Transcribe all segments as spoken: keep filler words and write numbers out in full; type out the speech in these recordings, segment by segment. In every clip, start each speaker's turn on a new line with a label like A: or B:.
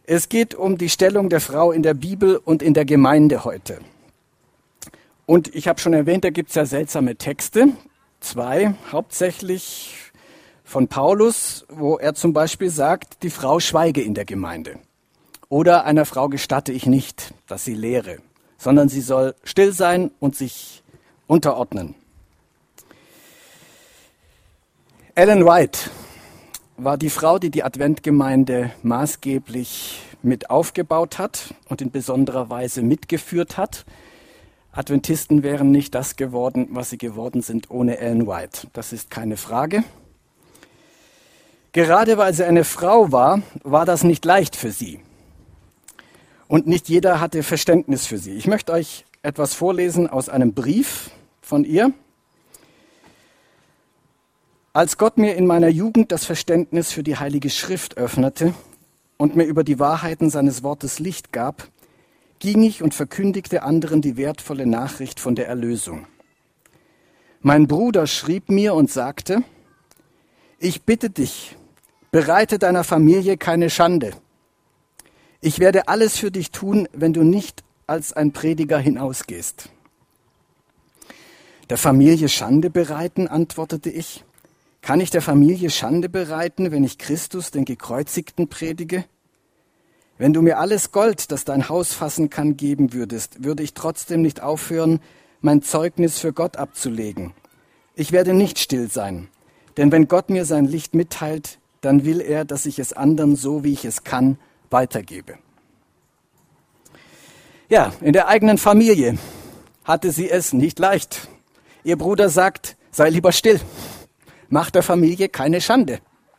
A: Es geht um die Stellung der Frau in der Bibel und in der Gemeinde heute. Und ich habe schon erwähnt, da gibt es ja seltsame Texte, zwei hauptsächlich von Paulus, wo er zum Beispiel sagt, die Frau schweige in der Gemeinde. Oder einer Frau gestatte ich nicht, dass sie lehre, sondern sie soll still sein und sich unterordnen. Ellen White war die Frau, die die Adventgemeinde maßgeblich mit aufgebaut hat und in besonderer Weise mitgeführt hat. Adventisten wären nicht das geworden, was sie geworden sind ohne Ellen White. Das ist keine Frage. Gerade weil sie eine Frau war, war das nicht leicht für sie. Und nicht jeder hatte Verständnis für sie. Ich möchte euch etwas vorlesen aus einem Brief von ihr. Als Gott mir in meiner Jugend das Verständnis für die Heilige Schrift öffnete und mir über die Wahrheiten seines Wortes Licht gab, ging ich und verkündigte anderen die wertvolle Nachricht von der Erlösung. Mein Bruder schrieb mir und sagte, ich bitte dich, bereite deiner Familie keine Schande. Ich werde alles für dich tun, wenn du nicht als ein Prediger hinausgehst. Der Familie Schande bereiten, antwortete ich. Kann ich der Familie Schande bereiten, wenn ich Christus, den Gekreuzigten, predige? Wenn du mir alles Gold, das dein Haus fassen kann, geben würdest, würde ich trotzdem nicht aufhören, mein Zeugnis für Gott abzulegen. Ich werde nicht still sein, denn wenn Gott mir sein Licht mitteilt, dann will er, dass ich es anderen, so wie ich es kann, weitergebe. Ja, in der eigenen Familie hatte sie es nicht leicht. Ihr Bruder sagt, sei lieber still. Mach der Familie keine Schande.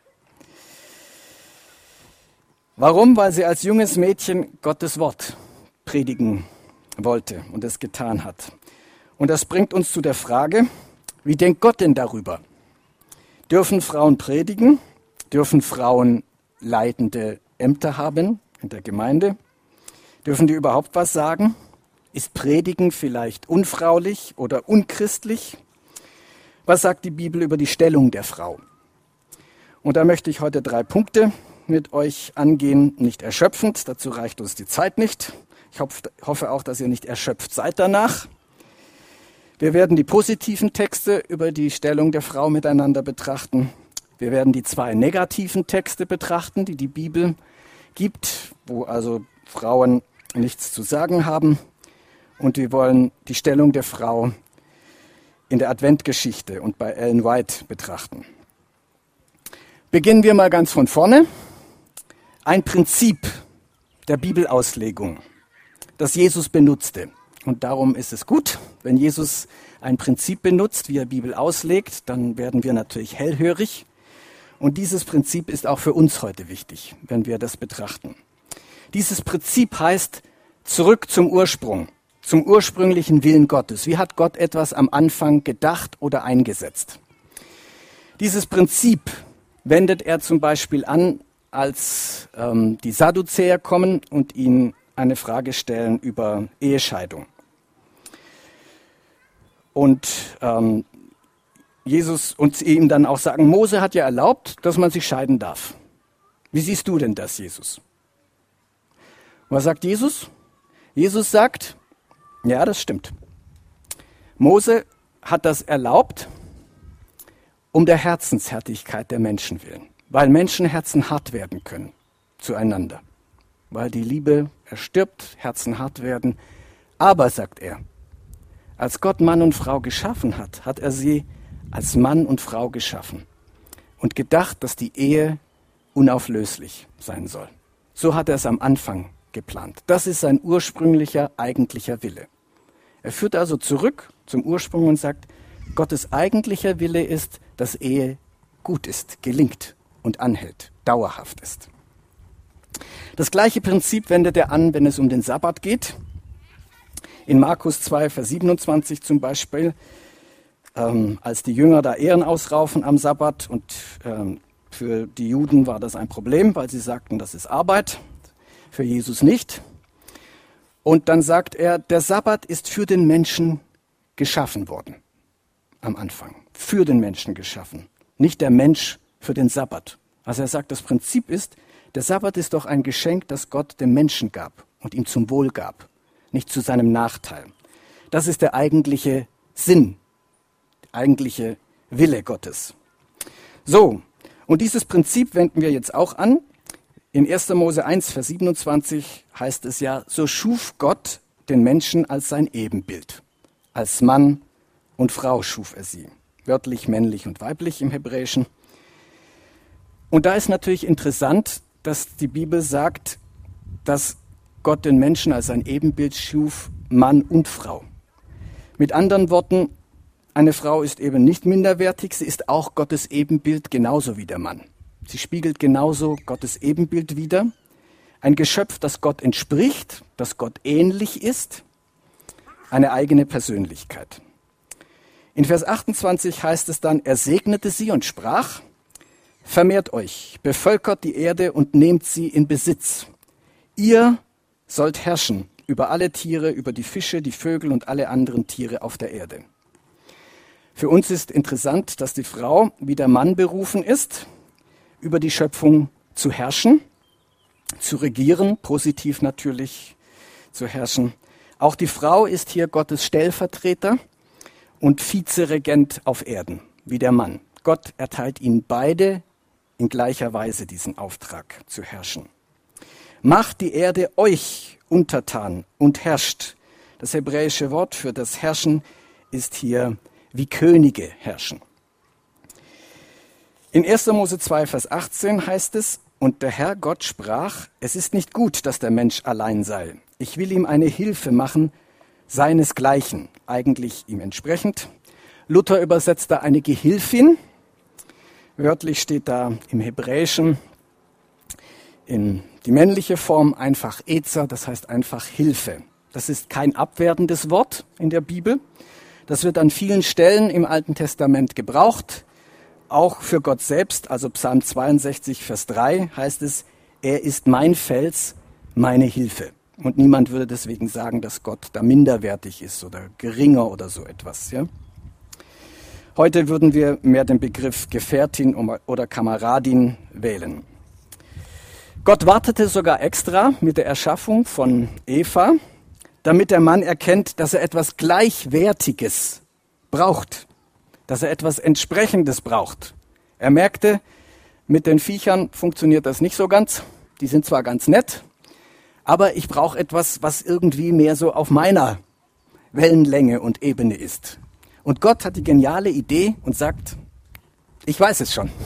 A: Warum? Weil sie als junges Mädchen Gottes Wort predigen wollte und es getan hat. Und das bringt uns zu der Frage, wie denkt Gott denn darüber? Dürfen Frauen predigen? Dürfen Frauen leitende Ämter haben in der Gemeinde? Dürfen die überhaupt was sagen? Ist Predigen vielleicht unfraulich oder unchristlich? Was sagt die Bibel über die Stellung der Frau? Und da möchte ich heute drei Punkte mit euch angehen, nicht erschöpfend, dazu reicht uns die Zeit nicht. Ich hoffe auch, dass ihr nicht erschöpft seid danach. Wir werden die positiven Texte über die Stellung der Frau miteinander betrachten. Wir werden die zwei negativen Texte betrachten, die die Bibel gibt, wo also Frauen nichts zu sagen haben. Und wir wollen die Stellung der Frau in der Adventgeschichte und bei Ellen White betrachten. Beginnen wir mal ganz von vorne. Ein Prinzip der Bibelauslegung, das Jesus benutzte. Und darum ist es gut, wenn Jesus ein Prinzip benutzt, wie er Bibel auslegt, dann werden wir natürlich hellhörig. Und dieses Prinzip ist auch für uns heute wichtig, wenn wir das betrachten. Dieses Prinzip heißt zurück zum Ursprung. Zum ursprünglichen Willen Gottes. Wie hat Gott etwas am Anfang gedacht oder eingesetzt? Dieses Prinzip wendet er zum Beispiel an, als ähm, die Sadduzäer kommen und ihn eine Frage stellen über Ehescheidung. Und ähm, Jesus und ihm dann auch sagen, Mose hat ja erlaubt, dass man sich scheiden darf. Wie siehst du denn das, Jesus? Was sagt Jesus? Jesus sagt, ja, das stimmt. Mose hat das erlaubt, um der Herzenshärtigkeit der Menschen willen. Weil Menschenherzen hart werden können zueinander. Weil die Liebe erstirbt, Herzen hart werden. Aber, sagt er, als Gott Mann und Frau geschaffen hat, hat er sie als Mann und Frau geschaffen. Und gedacht, dass die Ehe unauflöslich sein soll. So hat er es am Anfang geplant. Das ist sein ursprünglicher, eigentlicher Wille. Er führt also zurück zum Ursprung und sagt, Gottes eigentlicher Wille ist, dass Ehe gut ist, gelingt und anhält, dauerhaft ist. Das gleiche Prinzip wendet er an, wenn es um den Sabbat geht. In Markus zwei, Vers siebenundzwanzig zum Beispiel, ähm, als die Jünger da Ehren ausraufen am Sabbat und ähm, für die Juden war das ein Problem, weil sie sagten, das ist Arbeit, für Jesus nicht. Und dann sagt er, der Sabbat ist für den Menschen geschaffen worden. Am Anfang. Für den Menschen geschaffen. Nicht der Mensch für den Sabbat. Also er sagt, das Prinzip ist, Der Sabbat ist doch ein Geschenk, das Gott dem Menschen gab und ihm zum Wohl gab, nicht zu seinem Nachteil. Das ist der eigentliche Sinn, der eigentliche Wille Gottes. So, und dieses Prinzip wenden wir jetzt auch an. In erster Mose eins, Vers siebenundzwanzig heißt es ja, so schuf Gott den Menschen als sein Ebenbild. Als Mann und Frau schuf er sie. Wörtlich männlich und weiblich im Hebräischen. Und da ist natürlich interessant, dass die Bibel sagt, dass Gott den Menschen als sein Ebenbild schuf, Mann und Frau. Mit anderen Worten, eine Frau ist eben nicht minderwertig, sie ist auch Gottes Ebenbild genauso wie der Mann. Sie spiegelt genauso Gottes Ebenbild wider. Ein Geschöpf, das Gott entspricht, das Gott ähnlich ist, eine eigene Persönlichkeit. In Vers achtundzwanzig heißt es dann, er segnete sie und sprach, vermehrt euch, bevölkert die Erde und nehmt sie in Besitz. Ihr sollt herrschen über alle Tiere, über die Fische, die Vögel und alle anderen Tiere auf der Erde. Für uns ist interessant, dass die Frau wie der Mann berufen ist, über die Schöpfung zu herrschen, zu regieren, positiv natürlich zu herrschen. Auch die Frau ist hier Gottes Stellvertreter und Vizeregent auf Erden, wie der Mann. Gott erteilt ihnen beide in gleicher Weise diesen Auftrag zu herrschen. Macht die Erde euch untertan und herrscht. Das hebräische Wort für das Herrschen ist hier wie Könige herrschen. In erster Mose zwei, Vers achtzehn heißt es, und der Herr Gott sprach, es ist nicht gut, dass der Mensch allein sei. Ich will ihm eine Hilfe machen, seinesgleichen, eigentlich ihm entsprechend. Luther übersetzt da eine Gehilfin. Wörtlich steht da im Hebräischen in die männliche Form einfach Ezer, das heißt einfach Hilfe. Das ist kein abwertendes Wort in der Bibel. Das wird an vielen Stellen im Alten Testament gebraucht. Auch für Gott selbst, also Psalm zweiundsechzig, Vers drei heißt es, er ist mein Fels, meine Hilfe. Und niemand würde deswegen sagen, dass Gott da minderwertig ist oder geringer oder so etwas. Ja? Heute würden wir mehr den Begriff Gefährtin oder Kameradin wählen. Gott wartete sogar extra mit der Erschaffung von Eva, damit der Mann erkennt, dass er etwas Gleichwertiges braucht, dass er etwas Entsprechendes braucht. Er merkte, mit den Viechern funktioniert das nicht so ganz. Die sind zwar ganz nett, aber ich brauche etwas, was irgendwie mehr so auf meiner Wellenlänge und Ebene ist. Und Gott hat die geniale Idee und sagt, ich weiß es schon.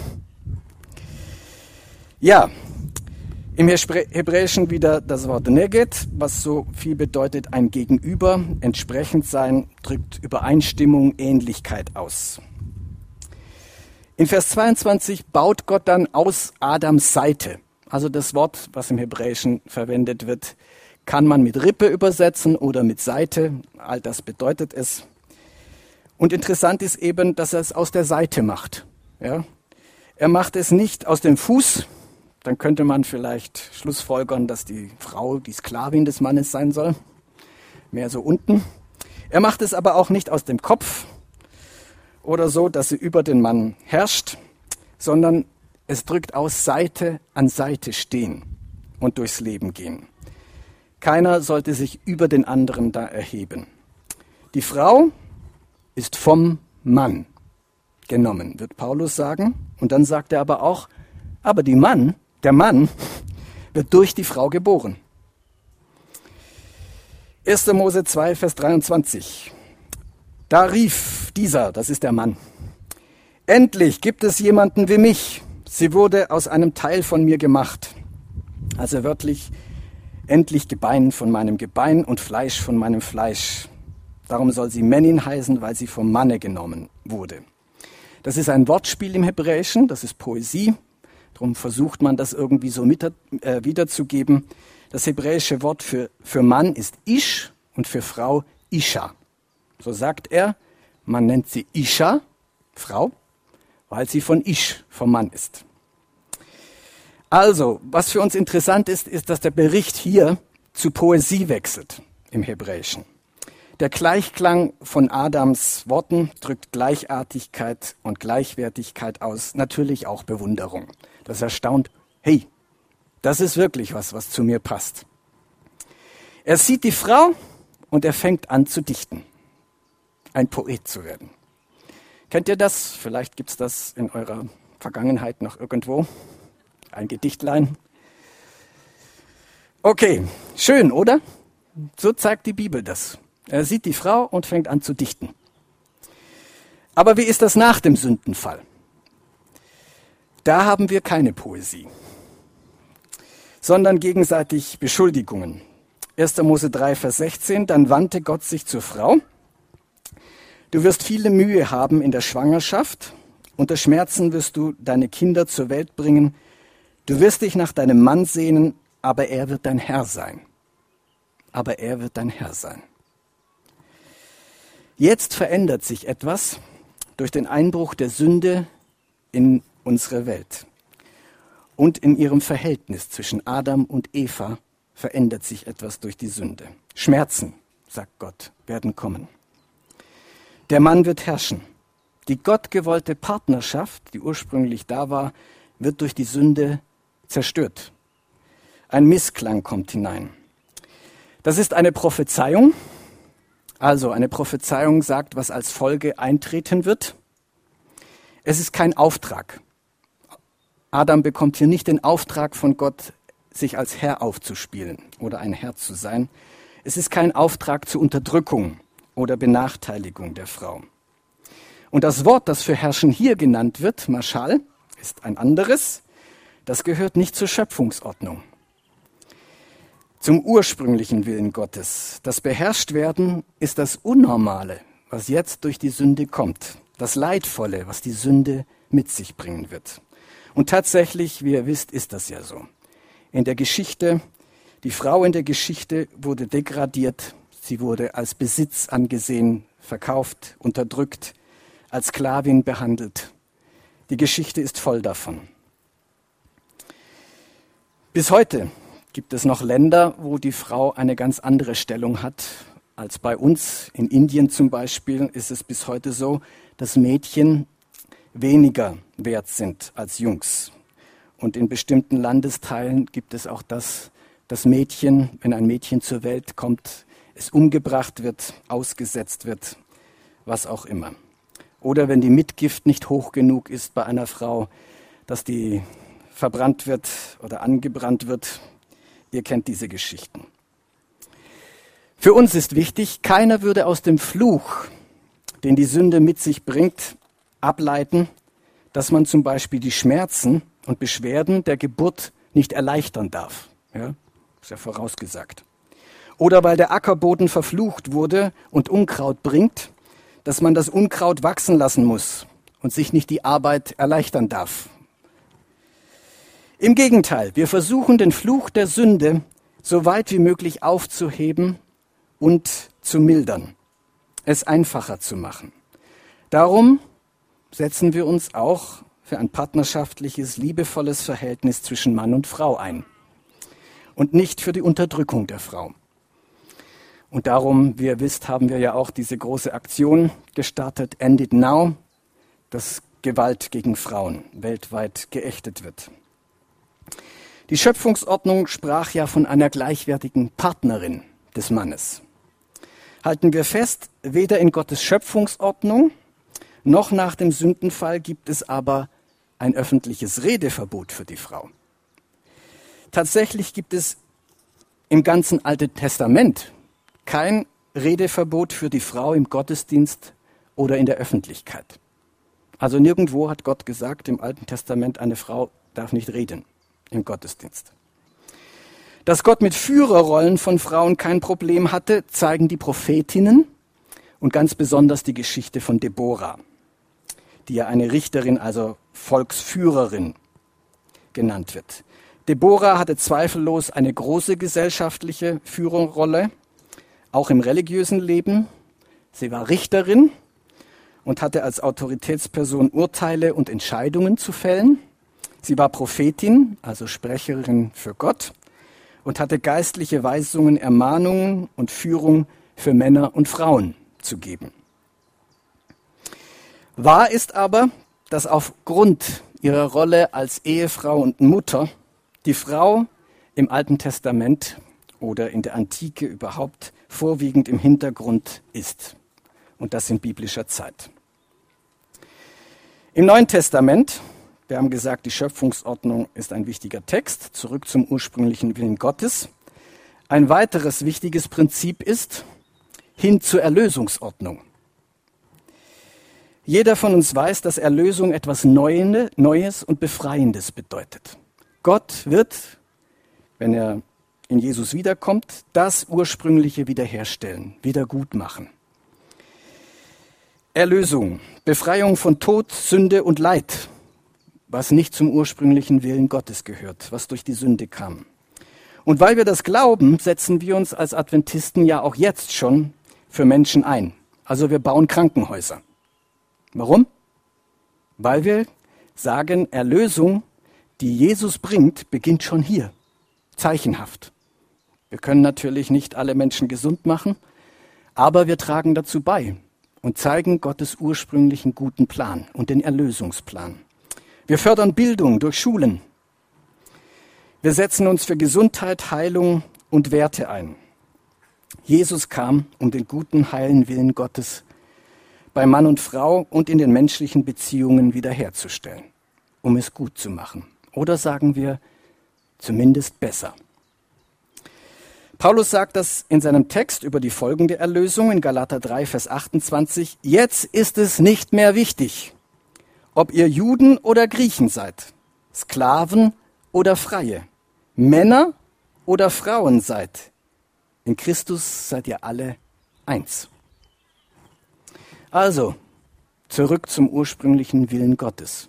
A: Ja, im Hebräischen wieder das Wort Neged, was so viel bedeutet, ein Gegenüber, entsprechend sein, drückt Übereinstimmung, Ähnlichkeit aus. In Vers zweiundzwanzig baut Gott dann aus Adams Seite. Also das Wort, was im Hebräischen verwendet wird, kann man mit Rippe übersetzen oder mit Seite. All das bedeutet es. Und interessant ist eben, dass er es aus der Seite macht. Ja? Er macht es nicht aus dem Fuß. Dann könnte man vielleicht schlussfolgern, dass die Frau die Sklavin des Mannes sein soll. Mehr so unten. Er macht es aber auch nicht aus dem Kopf oder so, dass sie über den Mann herrscht, sondern es drückt aus, Seite an Seite stehen und durchs Leben gehen. Keiner sollte sich über den anderen da erheben. Die Frau ist vom Mann genommen, wird Paulus sagen. Und dann sagt er aber auch, aber die Mann, der Mann wird durch die Frau geboren. erster Mose zwei, Vers dreiundzwanzig. Da rief dieser, das ist der Mann, endlich gibt es jemanden wie mich. Sie wurde aus einem Teil von mir gemacht. Also wörtlich, endlich Gebein von meinem Gebein und Fleisch von meinem Fleisch. Darum soll sie Männin heißen, weil sie vom Manne genommen wurde. Das ist ein Wortspiel im Hebräischen, das ist Poesie. Darum versucht man das irgendwie so mit, äh, wiederzugeben. Das hebräische Wort für, für Mann ist Ish und für Frau Isha. So sagt er, man nennt sie Isha, Frau, weil sie von Ish, vom Mann ist. Also, was für uns interessant ist, ist, dass der Bericht hier zu Poesie wechselt im Hebräischen. Der Gleichklang von Adams Worten drückt Gleichartigkeit und Gleichwertigkeit aus, natürlich auch Bewunderung. Das erstaunt, hey, Das ist wirklich was, was zu mir passt. Er sieht die Frau und er fängt an zu dichten, ein Poet zu werden. Kennt ihr das? Vielleicht gibt es das in eurer Vergangenheit noch irgendwo. Ein Gedichtlein. Okay, schön, oder? So zeigt die Bibel das. Er sieht die Frau und fängt an zu dichten. Aber wie ist das nach dem Sündenfall? Da haben wir keine Poesie, sondern gegenseitig Beschuldigungen. erster Mose drei, Vers sechzehn, dann wandte Gott sich zur Frau. Du wirst viele Mühe haben in der Schwangerschaft, unter Schmerzen wirst du deine Kinder zur Welt bringen. Du wirst dich nach deinem Mann sehnen, aber er wird dein Herr sein. Aber er wird dein Herr sein. Jetzt verändert sich etwas durch den Einbruch der Sünde in unsere Welt. Und in ihrem Verhältnis zwischen Adam und Eva verändert sich etwas durch die Sünde. Schmerzen, sagt Gott, werden kommen. Der Mann wird herrschen. Die gottgewollte Partnerschaft, die ursprünglich da war, wird durch die Sünde zerstört. Ein Missklang kommt hinein. Das ist eine Prophezeiung. Also eine Prophezeiung sagt, was als Folge eintreten wird. Es ist kein Auftrag. Adam bekommt hier nicht den Auftrag von Gott, sich als Herr aufzuspielen oder ein Herr zu sein. Es ist kein Auftrag zur Unterdrückung oder Benachteiligung der Frau. Und das Wort, das für Herrschen hier genannt wird, Maschal, ist ein anderes. Das gehört nicht zur Schöpfungsordnung, zum ursprünglichen Willen Gottes. Das Beherrschtwerden ist das Unnormale, was jetzt durch die Sünde kommt. Das Leidvolle, was die Sünde mit sich bringen wird. Und tatsächlich, wie ihr wisst, ist das ja so. In der Geschichte, die Frau in der Geschichte wurde degradiert. Sie wurde als Besitz angesehen, verkauft, unterdrückt, als Sklavin behandelt. Die Geschichte ist voll davon. Bis heute gibt es noch Länder, wo die Frau eine ganz andere Stellung hat als bei uns. In Indien zum Beispiel ist es bis heute so, dass Mädchen weniger wert sind als Jungs. Und in bestimmten Landesteilen gibt es auch das, dass Mädchen, wenn ein Mädchen zur Welt kommt, es umgebracht wird, ausgesetzt wird, was auch immer. Oder wenn die Mitgift nicht hoch genug ist bei einer Frau, dass die verbrannt wird oder angebrannt wird. Ihr kennt diese Geschichten. Für uns ist wichtig, keiner würde aus dem Fluch, den die Sünde mit sich bringt, ableiten, dass man zum Beispiel die Schmerzen und Beschwerden der Geburt nicht erleichtern darf. Ja, ist ja vorausgesagt. Oder weil der Ackerboden verflucht wurde und Unkraut bringt, dass man das Unkraut wachsen lassen muss und sich nicht die Arbeit erleichtern darf. Im Gegenteil, wir versuchen den Fluch der Sünde so weit wie möglich aufzuheben und zu mildern, es einfacher zu machen. Darum setzen wir uns auch für ein partnerschaftliches, liebevolles Verhältnis zwischen Mann und Frau ein und nicht für die Unterdrückung der Frau. Und darum, wie ihr wisst, haben wir ja auch diese große Aktion gestartet, End It Now, dass Gewalt gegen Frauen weltweit geächtet wird. Die Schöpfungsordnung sprach ja von einer gleichwertigen Partnerin des Mannes. Halten wir fest, weder in Gottes Schöpfungsordnung noch nach dem Sündenfall gibt es aber ein öffentliches Redeverbot für die Frau. Tatsächlich gibt es im ganzen Alten Testament kein Redeverbot für die Frau im Gottesdienst oder in der Öffentlichkeit. Also nirgendwo hat Gott gesagt im Alten Testament, eine Frau darf nicht reden im Gottesdienst. Dass Gott mit Führerrollen von Frauen kein Problem hatte, zeigen die Prophetinnen und ganz besonders die Geschichte von Deborah, die ja eine Richterin, also Volksführerin genannt wird. Deborah hatte zweifellos eine große gesellschaftliche Führerrolle, auch im religiösen Leben. Sie war Richterin und hatte als Autoritätsperson Urteile und Entscheidungen zu fällen. Sie war Prophetin, also Sprecherin für Gott, und hatte geistliche Weisungen, Ermahnungen und Führung für Männer und Frauen zu geben. Wahr ist aber, dass aufgrund ihrer Rolle als Ehefrau und Mutter die Frau im Alten Testament oder in der Antike überhaupt vorwiegend im Hintergrund ist. Und das in biblischer Zeit. Im Neuen Testament, wir haben gesagt, die Schöpfungsordnung ist ein wichtiger Text, zurück zum ursprünglichen Willen Gottes. Ein weiteres wichtiges Prinzip ist, hin zur Erlösungsordnung. Jeder von uns weiß, dass Erlösung etwas Neues und Befreiendes bedeutet. Gott wird, wenn er in Jesus wiederkommt, das Ursprüngliche wiederherstellen, wiedergutmachen. Erlösung, Befreiung von Tod, Sünde und Leid, was nicht zum ursprünglichen Willen Gottes gehört, was durch die Sünde kam. Und weil wir das glauben, setzen wir uns als Adventisten ja auch jetzt schon für Menschen ein. Also wir bauen Krankenhäuser. Warum? Weil wir sagen, Erlösung, die Jesus bringt, beginnt schon hier. Zeichenhaft. Wir können natürlich nicht alle Menschen gesund machen, aber wir tragen dazu bei und zeigen Gottes ursprünglichen guten Plan und den Erlösungsplan. Wir fördern Bildung durch Schulen. Wir setzen uns für Gesundheit, Heilung und Werte ein. Jesus kam, um den guten, heilen Willen Gottes bei Mann und Frau und in den menschlichen Beziehungen wiederherzustellen, um es gut zu machen. Oder sagen wir, zumindest besser. Paulus sagt das in seinem Text über die Folgen der Erlösung in Galater drei, Vers achtundzwanzig. Jetzt ist es nicht mehr wichtig, ob ihr Juden oder Griechen seid, Sklaven oder Freie, Männer oder Frauen seid. In Christus seid ihr alle eins. Also, zurück zum ursprünglichen Willen Gottes.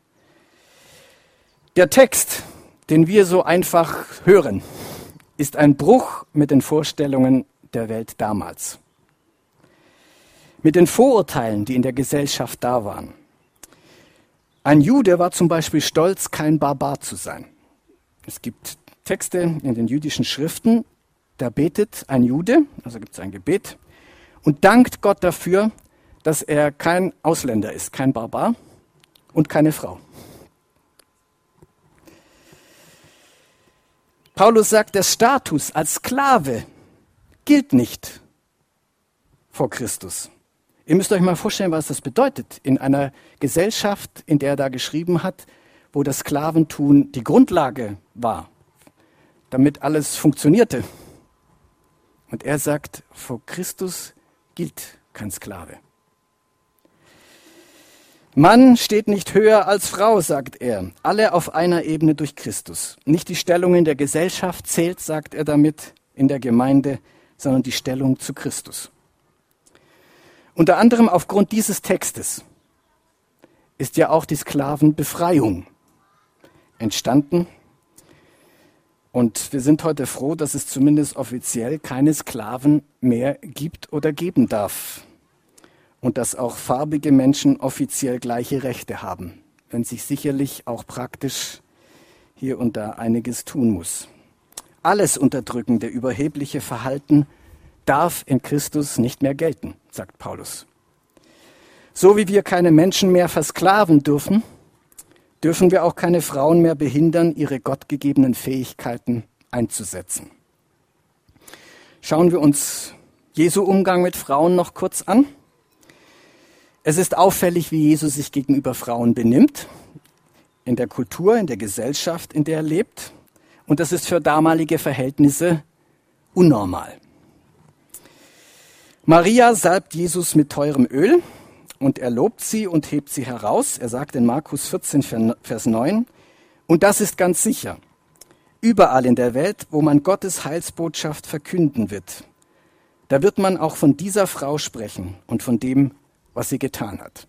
A: Der Text, den wir so einfach hören, ist ein Bruch mit den Vorstellungen der Welt damals. Mit den Vorurteilen, die in der Gesellschaft da waren. Ein Jude war zum Beispiel stolz, kein Barbar zu sein. Es gibt Texte in den jüdischen Schriften, da betet ein Jude, also gibt es ein Gebet, und dankt Gott dafür, dass er kein Ausländer ist, kein Barbar und keine Frau. Paulus sagt, der Status als Sklave gilt nicht vor Christus. Ihr müsst euch mal vorstellen, was das bedeutet. In einer Gesellschaft, in der er da geschrieben hat, wo das Sklaventun die Grundlage war, damit alles funktionierte. Und er sagt, vor Christus gilt kein Sklave. Mann steht nicht höher als Frau, sagt er. Alle auf einer Ebene durch Christus. Nicht die Stellung in der Gesellschaft zählt, sagt er damit, in der Gemeinde, sondern die Stellung zu Christus. Unter anderem aufgrund dieses Textes ist ja auch die Sklavenbefreiung entstanden. Und wir sind heute froh, dass es zumindest offiziell keine Sklaven mehr gibt oder geben darf. Und dass auch farbige Menschen offiziell gleiche Rechte haben, wenn sich sicherlich auch praktisch hier und da einiges tun muss. Alles unterdrückende, überhebliche Verhalten darf in Christus nicht mehr gelten, sagt Paulus. So wie wir keine Menschen mehr versklaven dürfen, dürfen wir auch keine Frauen mehr behindern, ihre gottgegebenen Fähigkeiten einzusetzen. Schauen wir uns Jesu Umgang mit Frauen noch kurz an. Es ist auffällig, wie Jesus sich gegenüber Frauen benimmt, in der Kultur, in der Gesellschaft, in der er lebt. Und das ist für damalige Verhältnisse unnormal. Maria salbt Jesus mit teurem Öl und er lobt sie und hebt sie heraus. Er sagt in Markus vierzehn, Vers neun, und das ist ganz sicher. Überall in der Welt, wo man Gottes Heilsbotschaft verkünden wird, da wird man auch von dieser Frau sprechen und von dem, was sie getan hat.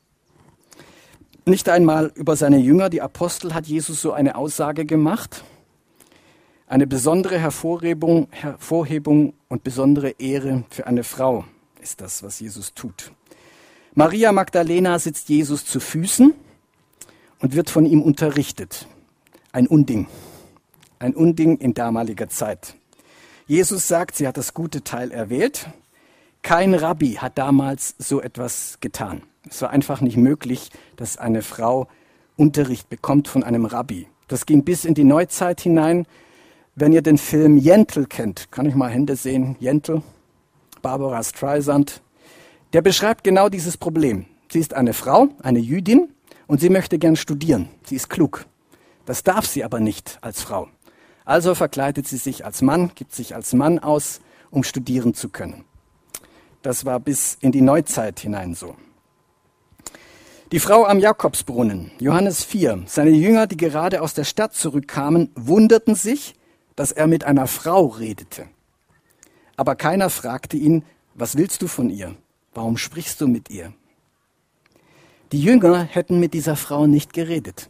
A: Nicht einmal über seine Jünger, die Apostel, hat Jesus so eine Aussage gemacht. Eine besondere Hervorhebung, Hervorhebung und besondere Ehre für eine Frau ist das, was Jesus tut. Maria Magdalena sitzt Jesus zu Füßen und wird von ihm unterrichtet. Ein Unding. Ein Unding in damaliger Zeit. Jesus sagt, sie hat das gute Teil erwählt. Kein Rabbi hat damals so etwas getan. Es war einfach nicht möglich, dass eine Frau Unterricht bekommt von einem Rabbi. Das ging bis in die Neuzeit hinein. Wenn ihr den Film Yentl kennt, kann ich mal Hände sehen, Yentl, Barbara Streisand, der beschreibt genau dieses Problem. Sie ist eine Frau, eine Jüdin, und sie möchte gern studieren. Sie ist klug. Das darf sie aber nicht als Frau. Also verkleidet sie sich als Mann, gibt sich als Mann aus, um studieren zu können. Das war bis in die Neuzeit hinein so. Die Frau am Jakobsbrunnen, Johannes vier. Seine Jünger, die gerade aus der Stadt zurückkamen, wunderten sich, dass er mit einer Frau redete. Aber keiner fragte ihn, was willst du von ihr? Warum sprichst du mit ihr? Die Jünger hätten mit dieser Frau nicht geredet.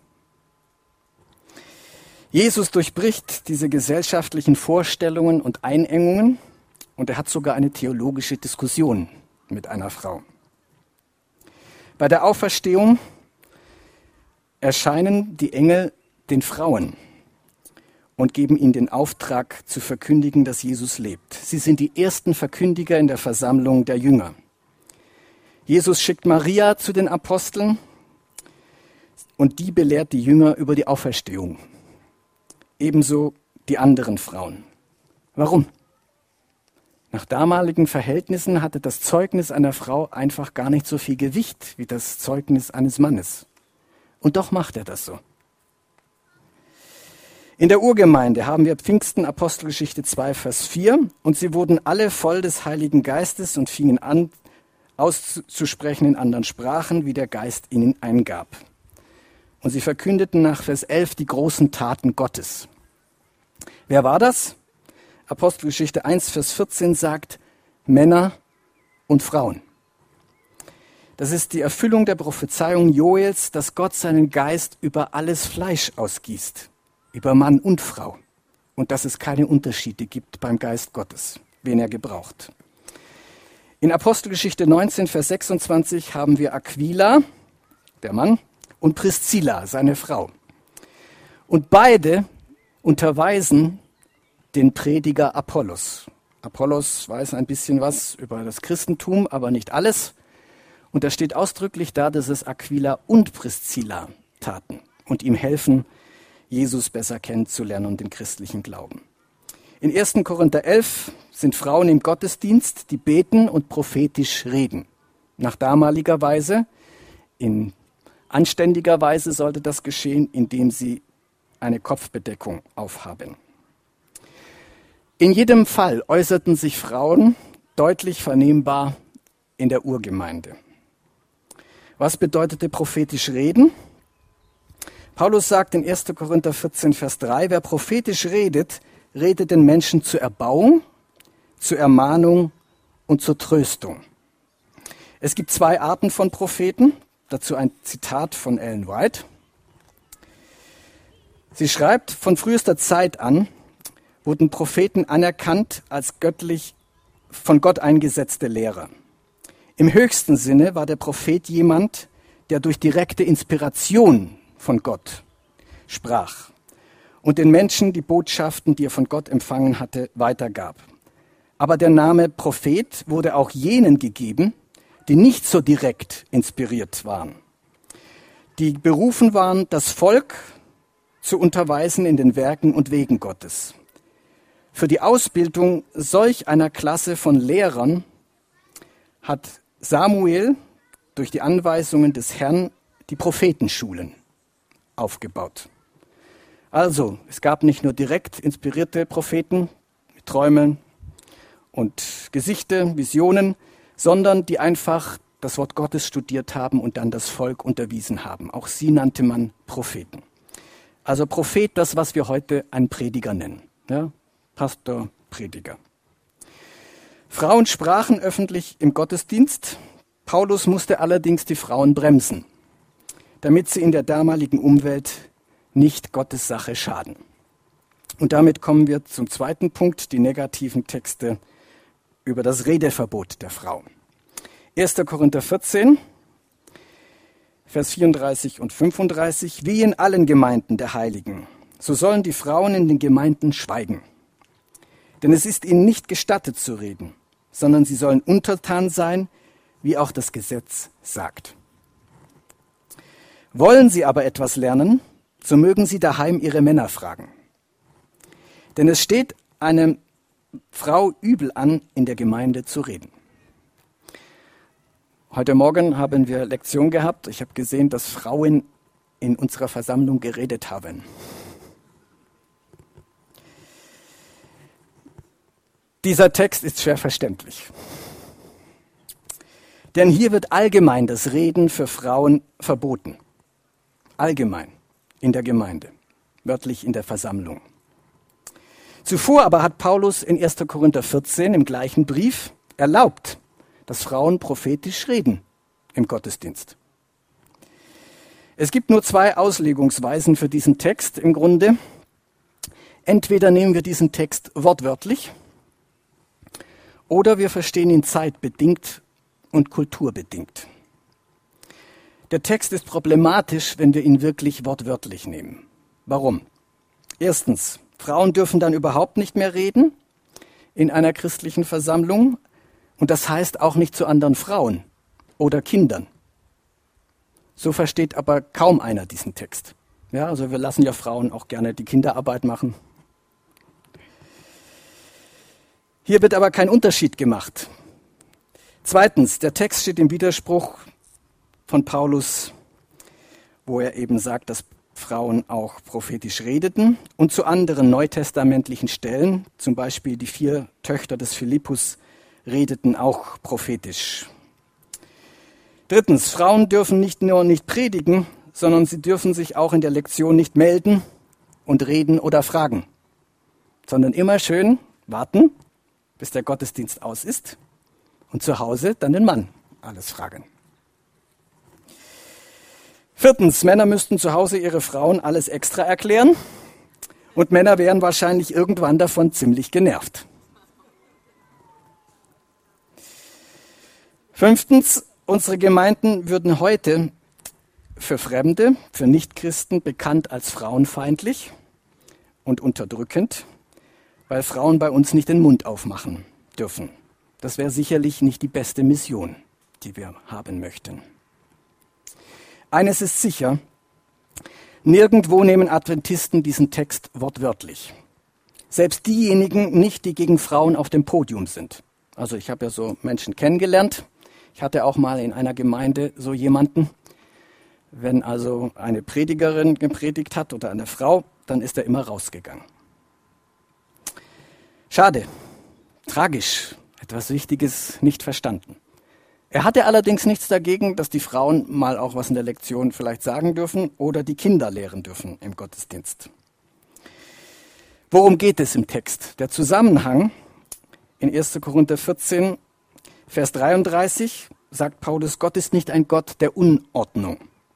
A: Jesus durchbricht diese gesellschaftlichen Vorstellungen und Einengungen und er hat sogar eine theologische Diskussion mit einer Frau. Bei der Auferstehung erscheinen die Engel den Frauen und geben ihnen den Auftrag zu verkündigen, dass Jesus lebt. Sie sind die ersten Verkündiger in der Versammlung der Jünger. Jesus schickt Maria zu den Aposteln und die belehrt die Jünger über die Auferstehung. Ebenso die anderen Frauen. Warum? Nach damaligen Verhältnissen hatte das Zeugnis einer Frau einfach gar nicht so viel Gewicht wie das Zeugnis eines Mannes. Und doch macht er das so. In der Urgemeinde haben wir Pfingsten, Apostelgeschichte zwei, Vers vier. Und sie wurden alle voll des Heiligen Geistes und fingen an, auszusprechen in anderen Sprachen, wie der Geist ihnen eingab. Und sie verkündeten nach Vers elf die großen Taten Gottes. Wer war das? Apostelgeschichte eins, Vers vierzehn sagt, Männer und Frauen. Das ist die Erfüllung der Prophezeiung Joels, dass Gott seinen Geist über alles Fleisch ausgießt, über Mann und Frau. Und dass es keine Unterschiede gibt beim Geist Gottes, wen er gebraucht. In Apostelgeschichte neunzehn, Vers sechsundzwanzig haben wir Aquila, der Mann, und Priscilla, seine Frau. Und beide unterweisen den Prediger Apollos. Apollos weiß ein bisschen was über das Christentum, aber nicht alles. Und da steht ausdrücklich da, dass es Aquila und Priscilla taten und ihm helfen, Jesus besser kennenzulernen und den christlichen Glauben. In ersten Korinther elf sind Frauen im Gottesdienst, die beten und prophetisch reden. Nach damaliger Weise, in anständiger Weise sollte das geschehen, indem sie eine Kopfbedeckung aufhaben. In jedem Fall äußerten sich Frauen deutlich vernehmbar in der Urgemeinde. Was bedeutete prophetisch reden? Paulus sagt in ersten Korinther vierzehn, Vers drei, wer prophetisch redet, redet den Menschen zur Erbauung, zur Ermahnung und zur Tröstung. Es gibt zwei Arten von Propheten, dazu ein Zitat von Ellen White. Sie schreibt, von frühester Zeit an wurden Propheten anerkannt als göttlich von Gott eingesetzte Lehrer. Im höchsten Sinne war der Prophet jemand, der durch direkte Inspiration von Gott sprach und den Menschen die Botschaften, die er von Gott empfangen hatte, weitergab. Aber der Name Prophet wurde auch jenen gegeben, die nicht so direkt inspiriert waren, die berufen waren, das Volk zu unterweisen in den Werken und Wegen Gottes. Für die Ausbildung solch einer Klasse von Lehrern hat Samuel durch die Anweisungen des Herrn die Prophetenschulen aufgebaut. Also, es gab nicht nur direkt inspirierte Propheten mit Träumen und Gesichte, Visionen, sondern die einfach das Wort Gottes studiert haben und dann das Volk unterwiesen haben. Auch sie nannte man Propheten. Also Prophet, das, was wir heute einen Prediger nennen. Ja? Pastor, Prediger. Frauen sprachen öffentlich im Gottesdienst. Paulus musste allerdings die Frauen bremsen, damit sie in der damaligen Umwelt nicht Gottes Sache schaden. Und damit kommen wir zum zweiten Punkt, die negativen Texte über das Redeverbot der Frau. erster Korinther vierzehn, Vers vierunddreißig und fünfunddreißig. Wie in allen Gemeinden der Heiligen, so sollen die Frauen in den Gemeinden schweigen. Denn es ist ihnen nicht gestattet zu reden, sondern sie sollen untertan sein, wie auch das Gesetz sagt. Wollen sie aber etwas lernen, so mögen sie daheim ihre Männer fragen. Denn es steht eine Frau übel an, in der Gemeinde zu reden. Heute Morgen haben wir Lektion gehabt. Ich habe gesehen, dass Frauen in unserer Versammlung geredet haben. Dieser Text ist schwer verständlich. Denn hier wird allgemein das Reden für Frauen verboten. Allgemein in der Gemeinde, wörtlich in der Versammlung. Zuvor aber hat Paulus in erster Korinther vierzehn im gleichen Brief erlaubt, dass Frauen prophetisch reden im Gottesdienst. Es gibt nur zwei Auslegungsweisen für diesen Text im Grunde. Entweder nehmen wir diesen Text wortwörtlich oder wir verstehen ihn zeitbedingt und kulturbedingt. Der Text ist problematisch, wenn wir ihn wirklich wortwörtlich nehmen. Warum? Erstens, Frauen dürfen dann überhaupt nicht mehr reden in einer christlichen Versammlung und das heißt auch nicht zu anderen Frauen oder Kindern. So versteht aber kaum einer diesen Text. Ja, also wir lassen ja Frauen auch gerne die Kinderarbeit machen. Hier wird aber kein Unterschied gemacht. Zweitens, der Text steht im Widerspruch von Paulus, wo er eben sagt, dass Frauen auch prophetisch redeten, und zu anderen neutestamentlichen Stellen, zum Beispiel die vier Töchter des Philippus, redeten auch prophetisch. Drittens, Frauen dürfen nicht nur nicht predigen, sondern sie dürfen sich auch in der Lektion nicht melden und reden oder fragen, sondern immer schön warten, bis der Gottesdienst aus ist und zu Hause dann den Mann alles fragen. Viertens, Männer müssten zu Hause ihre Frauen alles extra erklären und Männer wären wahrscheinlich irgendwann davon ziemlich genervt. Fünftens, unsere Gemeinden würden heute für Fremde, für Nichtchristen bekannt als frauenfeindlich und unterdrückend, weil Frauen bei uns nicht den Mund aufmachen dürfen. Das wäre sicherlich nicht die beste Mission, die wir haben möchten. Eines ist sicher, nirgendwo nehmen Adventisten diesen Text wortwörtlich. Selbst diejenigen nicht, die gegen Frauen auf dem Podium sind. Also ich habe ja so Menschen kennengelernt. Ich hatte auch mal in einer Gemeinde so jemanden. Wenn also eine Predigerin gepredigt hat oder eine Frau, dann ist er immer rausgegangen. Schade, tragisch, etwas Wichtiges nicht verstanden. Er hatte allerdings nichts dagegen, dass die Frauen mal auch was in der Lektion vielleicht sagen dürfen oder die Kinder lehren dürfen im Gottesdienst. Worum geht es im Text? Der Zusammenhang in erster Korinther vierzehn, Vers dreiunddreißig sagt Paulus, Gott ist nicht ein Gott der Unordnung.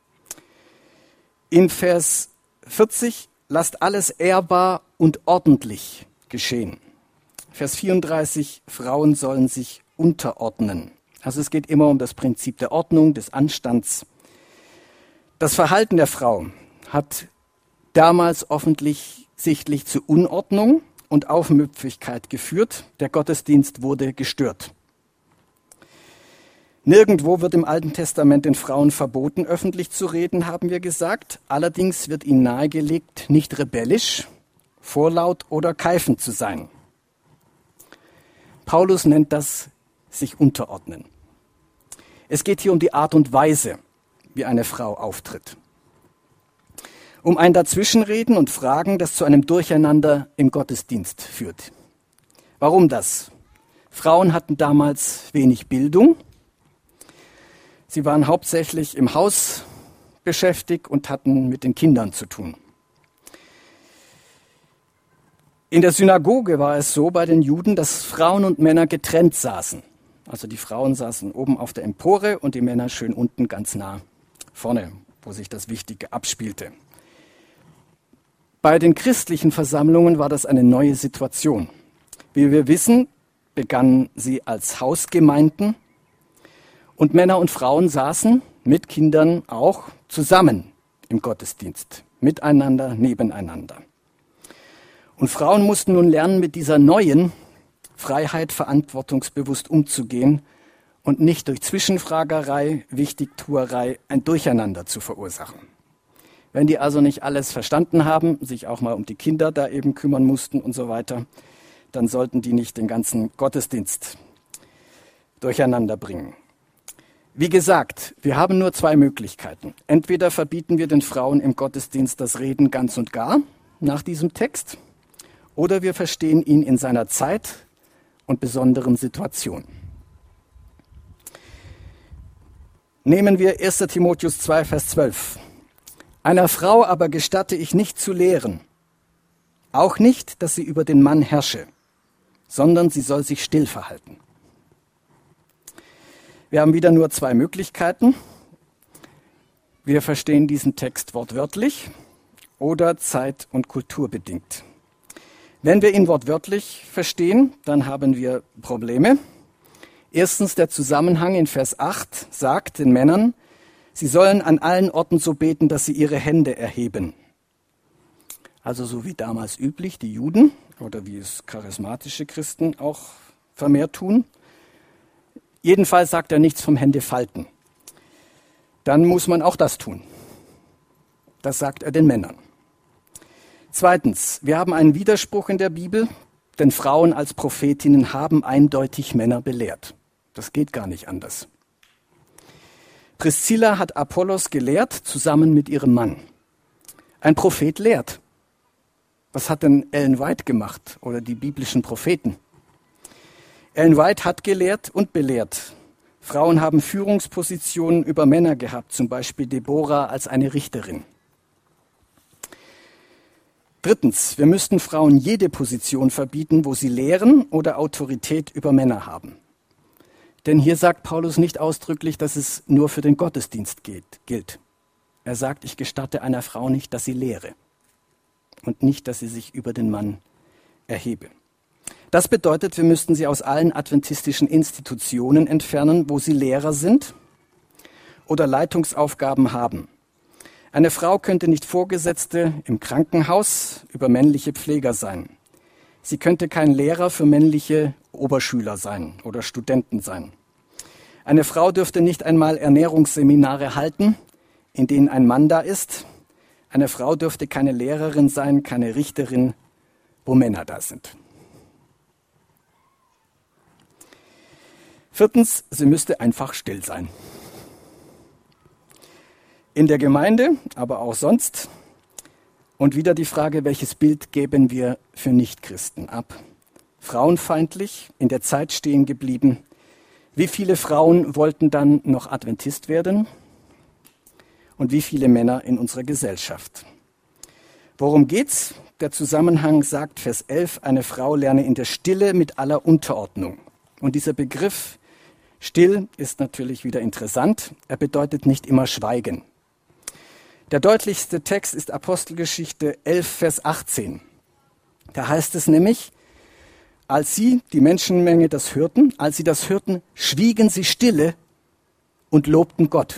A: In Vers vierzig, lasst alles ehrbar und ordentlich geschehen. Vers vierunddreißig, Frauen sollen sich unterordnen. Also es geht immer um das Prinzip der Ordnung, des Anstands. Das Verhalten der Frau hat damals offensichtlich zu Unordnung und Aufmüpfigkeit geführt. Der Gottesdienst wurde gestört. Nirgendwo wird im Alten Testament den Frauen verboten, öffentlich zu reden, haben wir gesagt. Allerdings wird ihnen nahegelegt, nicht rebellisch, vorlaut oder keifend zu sein. Paulus nennt das sich unterordnen. Es geht hier um die Art und Weise, wie eine Frau auftritt. Um ein Dazwischenreden und Fragen, das zu einem Durcheinander im Gottesdienst führt. Warum das? Frauen hatten damals wenig Bildung. Sie waren hauptsächlich im Haus beschäftigt und hatten mit den Kindern zu tun. In der Synagoge war es so bei den Juden, dass Frauen und Männer getrennt saßen. Also die Frauen saßen oben auf der Empore und die Männer schön unten ganz nah vorne, wo sich das Wichtige abspielte. Bei den christlichen Versammlungen war das eine neue Situation. Wie wir wissen, begannen sie als Hausgemeinden und Männer und Frauen saßen mit Kindern auch zusammen im Gottesdienst, miteinander, nebeneinander. Und Frauen mussten nun lernen, mit dieser neuen Freiheit verantwortungsbewusst umzugehen und nicht durch Zwischenfragerei, Wichtigtuerei ein Durcheinander zu verursachen. Wenn die also nicht alles verstanden haben, sich auch mal um die Kinder da eben kümmern mussten und so weiter, dann sollten die nicht den ganzen Gottesdienst durcheinander bringen. Wie gesagt, wir haben nur zwei Möglichkeiten. Entweder verbieten wir den Frauen im Gottesdienst das Reden ganz und gar nach diesem Text, oder wir verstehen ihn in seiner Zeit und besonderen Situation. Nehmen wir erster Timotheus zwei, Vers zwölf. Einer Frau aber gestatte ich nicht zu lehren, auch nicht, dass sie über den Mann herrsche, sondern sie soll sich still verhalten. Wir haben wieder nur zwei Möglichkeiten. Wir verstehen diesen Text wortwörtlich oder zeit- und kulturbedingt. Wenn wir ihn wortwörtlich verstehen, dann haben wir Probleme. Erstens, der Zusammenhang in Vers acht sagt den Männern, sie sollen an allen Orten so beten, dass sie ihre Hände erheben. Also so wie damals üblich, die Juden oder wie es charismatische Christen auch vermehrt tun. Jedenfalls sagt er nichts vom Händefalten. Dann muss man auch das tun. Das sagt er den Männern. Zweitens, wir haben einen Widerspruch in der Bibel, denn Frauen als Prophetinnen haben eindeutig Männer belehrt. Das geht gar nicht anders. Priscilla hat Apollos gelehrt, zusammen mit ihrem Mann. Ein Prophet lehrt. Was hat denn Ellen White gemacht oder die biblischen Propheten? Ellen White hat gelehrt und belehrt. Frauen haben Führungspositionen über Männer gehabt, zum Beispiel Deborah als eine Richterin. Drittens, wir müssten Frauen jede Position verbieten, wo sie lehren oder Autorität über Männer haben. Denn hier sagt Paulus nicht ausdrücklich, dass es nur für den Gottesdienst geht, gilt. Er sagt, ich gestatte einer Frau nicht, dass sie lehre und nicht, dass sie sich über den Mann erhebe. Das bedeutet, wir müssten sie aus allen adventistischen Institutionen entfernen, wo sie Lehrer sind oder Leitungsaufgaben haben. Eine Frau könnte nicht Vorgesetzte im Krankenhaus über männliche Pfleger sein. Sie könnte kein Lehrer für männliche Oberschüler sein oder Studenten sein. Eine Frau dürfte nicht einmal Ernährungsseminare halten, in denen ein Mann da ist. Eine Frau dürfte keine Lehrerin sein, keine Richterin, wo Männer da sind. Viertens, sie müsste einfach still sein. In der Gemeinde, aber auch sonst. Und wieder die Frage, welches Bild geben wir für Nichtchristen ab? Frauenfeindlich, in der Zeit stehen geblieben. Wie viele Frauen wollten dann noch Adventist werden? Und wie viele Männer in unserer Gesellschaft? Worum geht's? Der Zusammenhang sagt, Vers elf, eine Frau lerne in der Stille mit aller Unterordnung. Und dieser Begriff still ist natürlich wieder interessant. Er bedeutet nicht immer schweigen. Der deutlichste Text ist Apostelgeschichte elf, Vers achtzehn. Da heißt es nämlich, als sie, die Menschenmenge, das hörten, als sie das hörten, schwiegen sie stille und lobten Gott.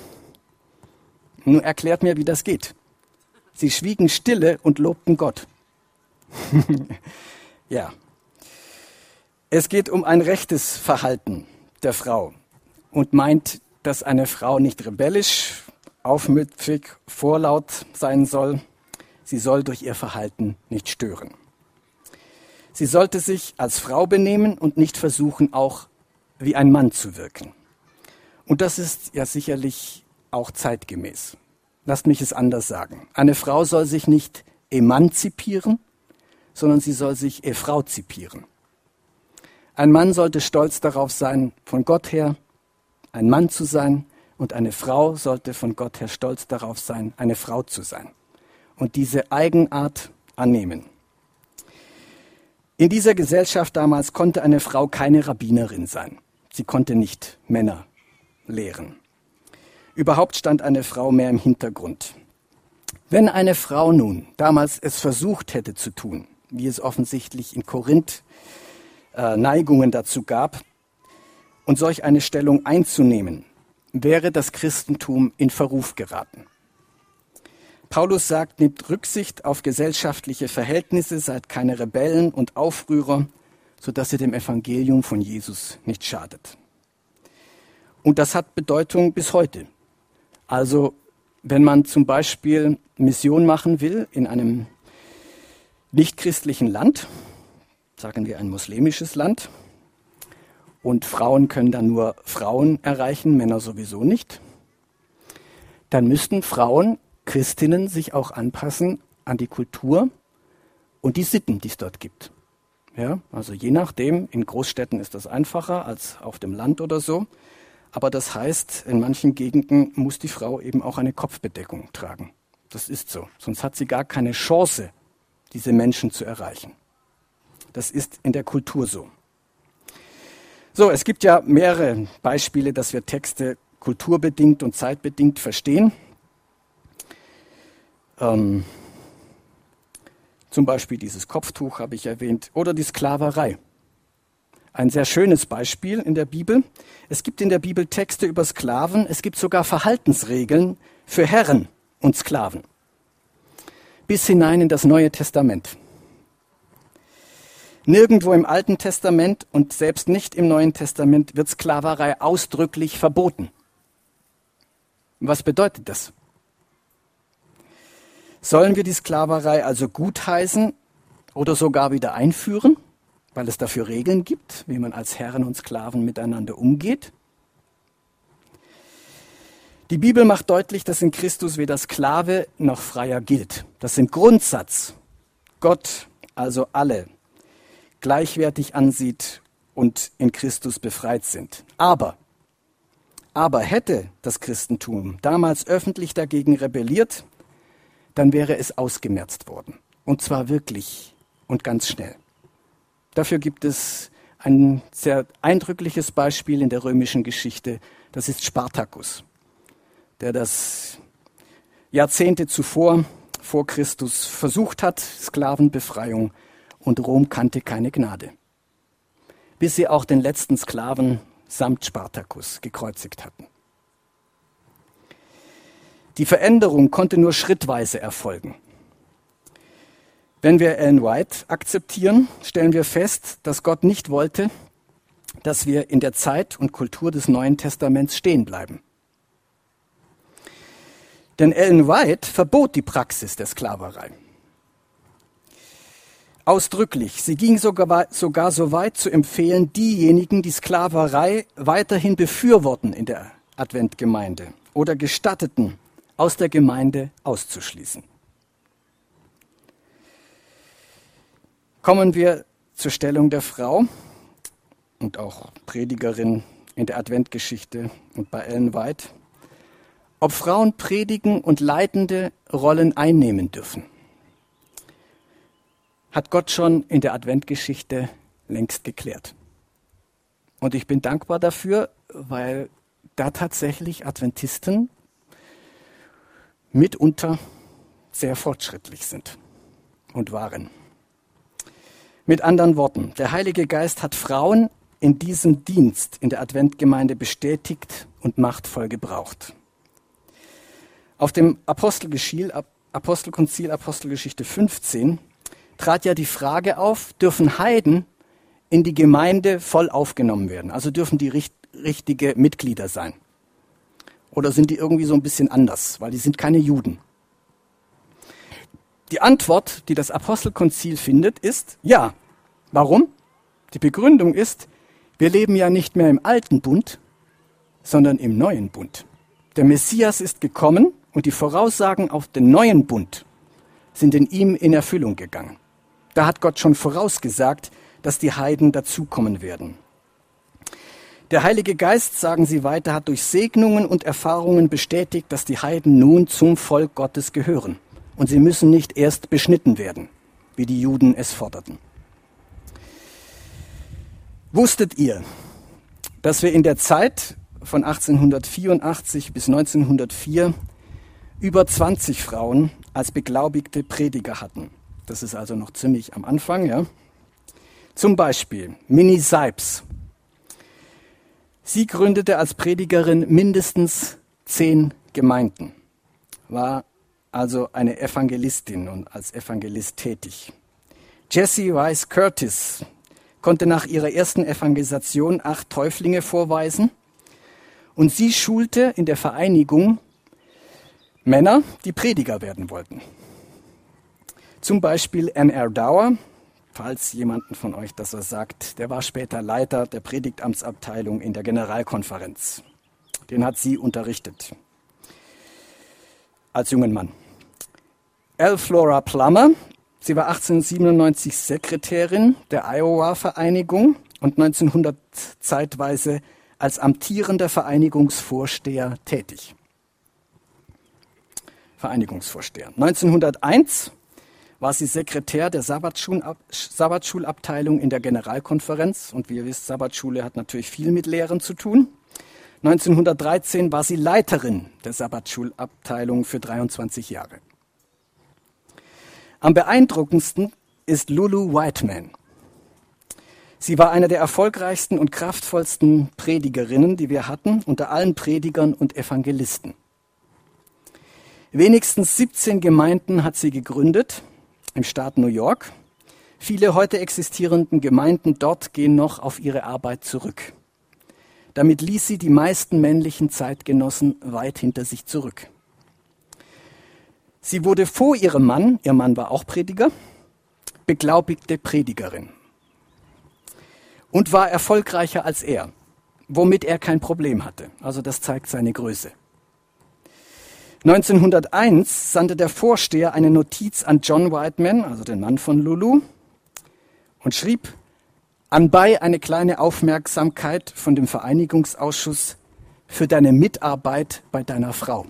A: Nun erklärt mir, wie das geht. Sie schwiegen stille und lobten Gott. Ja. Es geht um ein rechtes Verhalten der Frau und meint, dass eine Frau nicht rebellisch, aufmüpfig, vorlaut sein soll. Sie soll durch ihr Verhalten nicht stören. Sie sollte sich als Frau benehmen und nicht versuchen, auch wie ein Mann zu wirken. Und das ist ja sicherlich auch zeitgemäß. Lasst mich es anders sagen. Eine Frau soll sich nicht emanzipieren, sondern sie soll sich efrauzipieren. Ein Mann sollte stolz darauf sein, von Gott her ein Mann zu sein, und eine Frau sollte von Gott her stolz darauf sein, eine Frau zu sein und diese Eigenart annehmen. In dieser Gesellschaft damals konnte eine Frau keine Rabbinerin sein. Sie konnte nicht Männer lehren. Überhaupt stand eine Frau mehr im Hintergrund. Wenn eine Frau nun damals es versucht hätte zu tun, wie es offensichtlich in Korinth äh, Neigungen dazu gab, und solch eine Stellung einzunehmen, wäre das Christentum in Verruf geraten. Paulus sagt, nehmt Rücksicht auf gesellschaftliche Verhältnisse, seid keine Rebellen und Aufrührer, sodass ihr dem Evangelium von Jesus nicht schadet. Und das hat Bedeutung bis heute. Also wenn man zum Beispiel Mission machen will in einem nichtchristlichen Land, sagen wir ein muslimisches Land, und Frauen können dann nur Frauen erreichen, Männer sowieso nicht, dann müssten Frauen, Christinnen, sich auch anpassen an die Kultur und die Sitten, die es dort gibt. Ja, also je nachdem, in Großstädten ist das einfacher als auf dem Land oder so, aber das heißt, in manchen Gegenden muss die Frau eben auch eine Kopfbedeckung tragen. Das ist so, sonst hat sie gar keine Chance, diese Menschen zu erreichen. Das ist in der Kultur so. So, es gibt ja mehrere Beispiele, dass wir Texte kulturbedingt und zeitbedingt verstehen. Ähm, zum Beispiel dieses Kopftuch habe ich erwähnt oder die Sklaverei. Ein sehr schönes Beispiel in der Bibel. Es gibt in der Bibel Texte über Sklaven, es gibt sogar Verhaltensregeln für Herren und Sklaven. Bis hinein in das Neue Testament. Nirgendwo im Alten Testament und selbst nicht im Neuen Testament wird Sklaverei ausdrücklich verboten. Was bedeutet das? Sollen wir die Sklaverei also gutheißen oder sogar wieder einführen, weil es dafür Regeln gibt, wie man als Herren und Sklaven miteinander umgeht? Die Bibel macht deutlich, dass in Christus weder Sklave noch Freier gilt. Das ist im Grundsatz. Gott, also alle, gleichwertig ansieht und in Christus befreit sind. Aber, aber hätte das Christentum damals öffentlich dagegen rebelliert, dann wäre es ausgemerzt worden. Und zwar wirklich und ganz schnell. Dafür gibt es ein sehr eindrückliches Beispiel in der römischen Geschichte. Das ist Spartacus, der das Jahrzehnte zuvor, vor Christus, versucht hat, Sklavenbefreiung, und Rom kannte keine Gnade, bis sie auch den letzten Sklaven samt Spartacus gekreuzigt hatten. Die Veränderung konnte nur schrittweise erfolgen. Wenn wir Ellen White akzeptieren, stellen wir fest, dass Gott nicht wollte, dass wir in der Zeit und Kultur des Neuen Testaments stehen bleiben. Denn Ellen White verbot die Praxis der Sklaverei. Ausdrücklich. Sie ging sogar, sogar so weit zu empfehlen, diejenigen, die Sklaverei weiterhin befürworten in der Adventgemeinde oder gestatteten, aus der Gemeinde auszuschließen. Kommen wir zur Stellung der Frau und auch Predigerin in der Adventgeschichte und bei Ellen White. Ob Frauen predigen und leitende Rollen einnehmen dürfen, hat Gott schon in der Adventgeschichte längst geklärt. Und ich bin dankbar dafür, weil da tatsächlich Adventisten mitunter sehr fortschrittlich sind und waren. Mit anderen Worten, der Heilige Geist hat Frauen in diesem Dienst in der Adventgemeinde bestätigt und machtvoll gebraucht. Auf dem Apostelkonzil, Apostelkonzil, Apostelgeschichte fünfzehn, trat ja die Frage auf, dürfen Heiden in die Gemeinde voll aufgenommen werden? Also dürfen die richt- richtige Mitglieder sein? Oder sind die irgendwie so ein bisschen anders, weil die sind keine Juden? Die Antwort, die das Apostelkonzil findet, ist ja. Warum? Die Begründung ist, wir leben ja nicht mehr im alten Bund, sondern im neuen Bund. Der Messias ist gekommen und die Voraussagen auf den neuen Bund sind in ihm in Erfüllung gegangen. Da hat Gott schon vorausgesagt, dass die Heiden dazukommen werden. Der Heilige Geist, sagen sie weiter, hat durch Segnungen und Erfahrungen bestätigt, dass die Heiden nun zum Volk Gottes gehören. Und sie müssen nicht erst beschnitten werden, wie die Juden es forderten. Wusstet ihr, dass wir in der Zeit von achtzehnhundertvierundachtzig bis neunzehnhundertvier über zwanzig Frauen als beglaubigte Prediger hatten? Das ist also noch ziemlich am Anfang, ja. Zum Beispiel Minnie Seibs. Sie gründete als Predigerin mindestens zehn Gemeinden, war also eine Evangelistin und als Evangelist tätig. Jessie Rice Curtis konnte nach ihrer ersten Evangelisation acht Täuflinge vorweisen und sie schulte in der Vereinigung Männer, die Prediger werden wollten. Zum Beispiel N R Dower, falls jemanden von euch das was sagt, der war später Leiter der Predigtamtsabteilung in der Generalkonferenz. Den hat sie unterrichtet, als jungen Mann. L. Flora Plummer, sie war achtzehnhundertsiebenundneunzig Sekretärin der Iowa-Vereinigung und neunzehnhundert zeitweise als amtierender Vereinigungsvorsteher tätig. Vereinigungsvorsteher. neunzehnhunderteins war sie Sekretär der Sabbatschul- Sabbatschulabteilung in der Generalkonferenz. Und wie ihr wisst, Sabbatschule hat natürlich viel mit Lehren zu tun. neunzehnhundertdreizehn war sie Leiterin der Sabbatschulabteilung für dreiundzwanzig Jahre. Am beeindruckendsten ist Lulu Whiteman. Sie war eine der erfolgreichsten und kraftvollsten Predigerinnen, die wir hatten, unter allen Predigern und Evangelisten. Wenigstens siebzehn Gemeinden hat sie gegründet im Staat New York. Viele heute existierenden Gemeinden dort gehen noch auf ihre Arbeit zurück. Damit ließ sie die meisten männlichen Zeitgenossen weit hinter sich zurück. Sie wurde vor ihrem Mann, ihr Mann war auch Prediger, beglaubigte Predigerin und war erfolgreicher als er, womit er kein Problem hatte. Also das zeigt seine Größe. neunzehnhunderteins sandte der Vorsteher eine Notiz an John Whiteman, also den Mann von Lulu, und schrieb: Anbei eine kleine Aufmerksamkeit von dem Vereinigungsausschuss für deine Mitarbeit bei deiner Frau.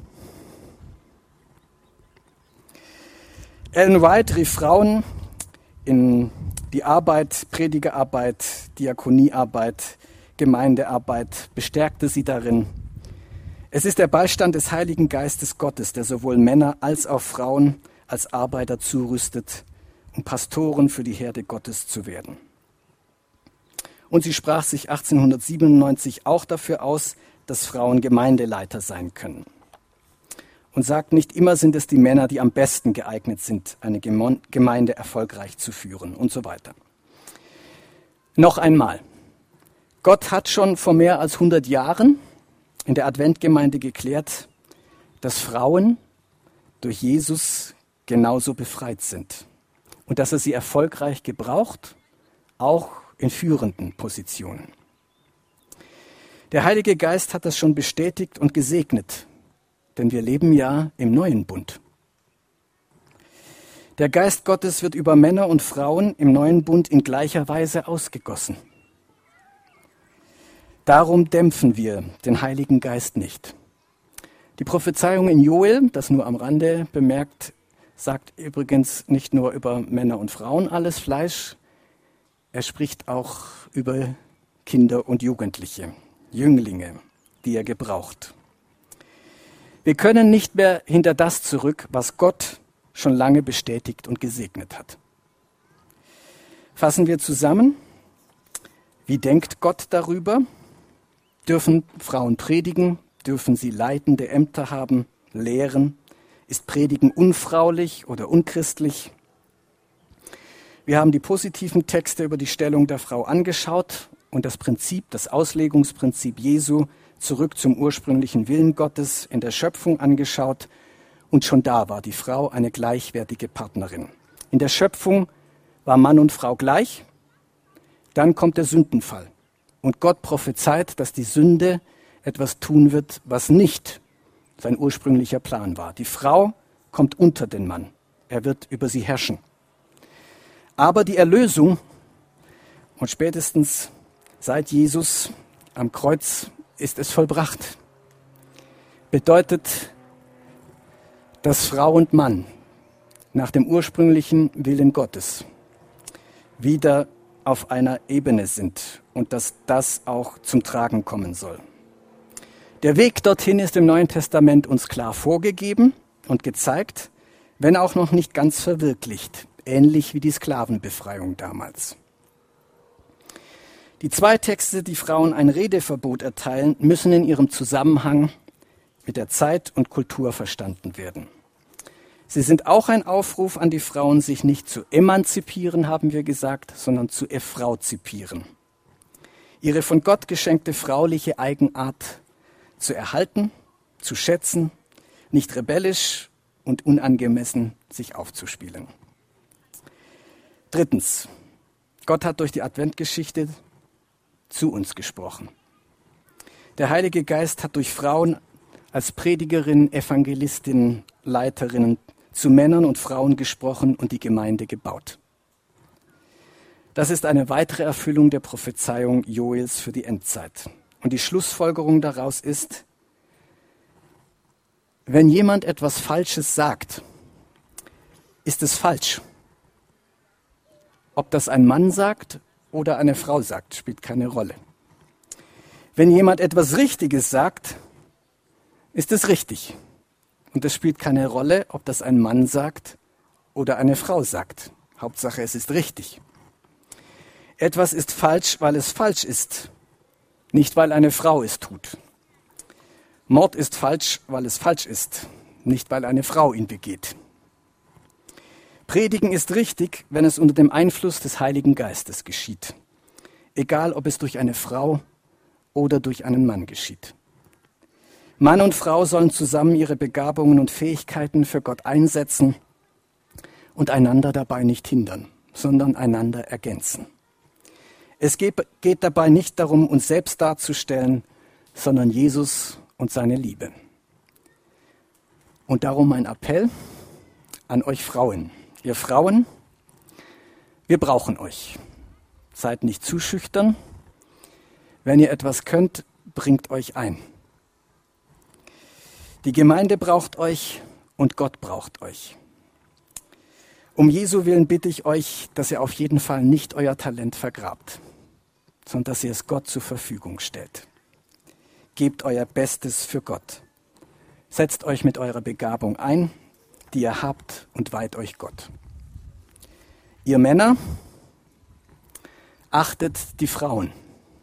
A: Ellen White rief Frauen in die Arbeit, Predigerarbeit, Diakoniearbeit, Gemeindearbeit, bestärkte sie darin. Es ist der Beistand des Heiligen Geistes Gottes, der sowohl Männer als auch Frauen als Arbeiter zurüstet, um Pastoren für die Herde Gottes zu werden. Und sie sprach sich achtzehnhundertsiebenundneunzig auch dafür aus, dass Frauen Gemeindeleiter sein können. Und sagt, nicht immer sind es die Männer, die am besten geeignet sind, eine Gemeinde erfolgreich zu führen und so weiter. Noch einmal, Gott hat schon vor mehr als hundert Jahren in der Adventgemeinde geklärt, dass Frauen durch Jesus genauso befreit sind und dass er sie erfolgreich gebraucht, auch in führenden Positionen. Der Heilige Geist hat das schon bestätigt und gesegnet, denn wir leben ja im neuen Bund. Der Geist Gottes wird über Männer und Frauen im neuen Bund in gleicher Weise ausgegossen. Darum dämpfen wir den Heiligen Geist nicht. Die Prophezeiung in Joel, das nur am Rande bemerkt, sagt übrigens nicht nur über Männer und Frauen alles Fleisch, er spricht auch über Kinder und Jugendliche, Jünglinge, die er gebraucht. Wir können nicht mehr hinter das zurück, was Gott schon lange bestätigt und gesegnet hat. Fassen wir zusammen. Wie denkt Gott darüber? Dürfen Frauen predigen? Dürfen sie leitende Ämter haben, lehren? Ist Predigen unfraulich oder unchristlich? Wir haben die positiven Texte über die Stellung der Frau angeschaut und das Prinzip, das Auslegungsprinzip Jesu zurück zum ursprünglichen Willen Gottes in der Schöpfung angeschaut. Und schon da war die Frau eine gleichwertige Partnerin. In der Schöpfung war Mann und Frau gleich. Dann kommt der Sündenfall. Und Gott prophezeit, dass die Sünde etwas tun wird, was nicht sein ursprünglicher Plan war. Die Frau kommt unter den Mann. Er wird über sie herrschen. Aber die Erlösung, und spätestens seit Jesus am Kreuz ist es vollbracht, bedeutet, dass Frau und Mann nach dem ursprünglichen Willen Gottes wieder auf einer Ebene sind und dass das auch zum Tragen kommen soll. Der Weg dorthin ist im Neuen Testament uns klar vorgegeben und gezeigt, wenn auch noch nicht ganz verwirklicht, ähnlich wie die Sklavenbefreiung damals. Die zwei Texte, die Frauen ein Redeverbot erteilen, müssen in ihrem Zusammenhang mit der Zeit und Kultur verstanden werden. Sie sind auch ein Aufruf an die Frauen, sich nicht zu emanzipieren, haben wir gesagt, sondern zu effrauzipieren. Ihre von Gott geschenkte frauliche Eigenart zu erhalten, zu schätzen, nicht rebellisch und unangemessen sich aufzuspielen. Drittens, Gott hat durch die Adventgeschichte zu uns gesprochen. Der Heilige Geist hat durch Frauen als Predigerinnen, Evangelistinnen, Leiterinnen zu Männern und Frauen gesprochen und die Gemeinde gebaut. Das ist eine weitere Erfüllung der Prophezeiung Joels für die Endzeit. Und die Schlussfolgerung daraus ist, wenn jemand etwas Falsches sagt, ist es falsch. Ob das ein Mann sagt oder eine Frau sagt, spielt keine Rolle. Wenn jemand etwas Richtiges sagt, ist es richtig. Und es spielt keine Rolle, ob das ein Mann sagt oder eine Frau sagt. Hauptsache, es ist richtig. Etwas ist falsch, weil es falsch ist, nicht weil eine Frau es tut. Mord ist falsch, weil es falsch ist, nicht weil eine Frau ihn begeht. Predigen ist richtig, wenn es unter dem Einfluss des Heiligen Geistes geschieht. Egal, ob es durch eine Frau oder durch einen Mann geschieht. Mann und Frau sollen zusammen ihre Begabungen und Fähigkeiten für Gott einsetzen und einander dabei nicht hindern, sondern einander ergänzen. Es geht, geht dabei nicht darum, uns selbst darzustellen, sondern Jesus und seine Liebe. Und darum mein Appell an euch Frauen. Ihr Frauen, wir brauchen euch. Seid nicht zu schüchtern. Wenn ihr etwas könnt, bringt euch ein. Die Gemeinde braucht euch und Gott braucht euch. Um Jesu willen bitte ich euch, dass ihr auf jeden Fall nicht euer Talent vergrabt, sondern dass ihr es Gott zur Verfügung stellt. Gebt euer Bestes für Gott. Setzt euch mit eurer Begabung ein, die ihr habt, und weiht euch Gott. Ihr Männer, achtet die Frauen,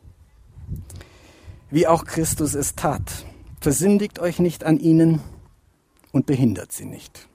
A: wie auch Christus es tat. Versündigt euch nicht an ihnen und behindert sie nicht.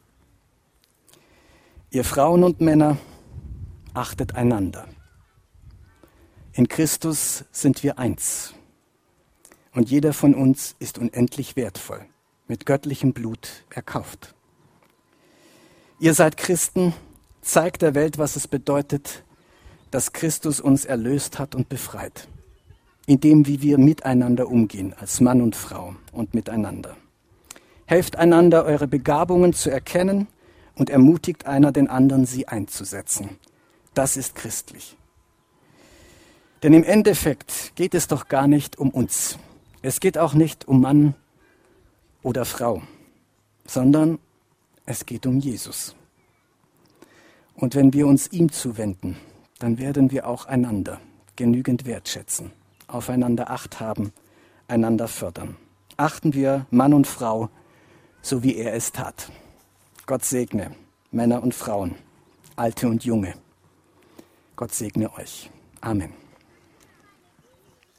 A: Ihr Frauen und Männer, achtet einander. In Christus sind wir eins. Und jeder von uns ist unendlich wertvoll, mit göttlichem Blut erkauft. Ihr seid Christen, zeigt der Welt, was es bedeutet, dass Christus uns erlöst hat und befreit. In dem, wie wir miteinander umgehen, als Mann und Frau und miteinander. Helft einander, eure Begabungen zu erkennen und ermutigt einer den anderen, sie einzusetzen. Das ist christlich. Denn im Endeffekt geht es doch gar nicht um uns. Es geht auch nicht um Mann oder Frau, sondern es geht um Jesus. Und wenn wir uns ihm zuwenden, dann werden wir auch einander genügend wertschätzen, aufeinander Acht haben, einander fördern. Achten wir Mann und Frau, so wie er es tat. Gott segne Männer und Frauen, Alte und Junge. Gott segne euch. Amen.